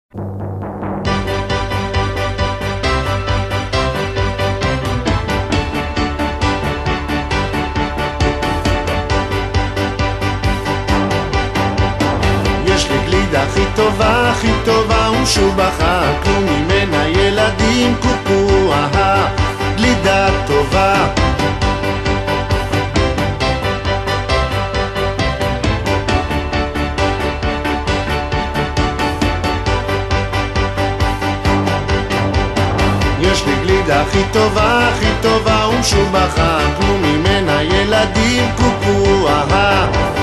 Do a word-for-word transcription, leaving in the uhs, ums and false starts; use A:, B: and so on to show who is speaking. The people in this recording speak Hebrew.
A: הכי טובה, הכי טובה ומשובחה, כלום ממנה ילדים קוקו, אהה, גלידה טובה. יש לי גלידה הכי טובה, הכי טובה ומשובחה, כלום ממנה ילדים קוקו, אהה.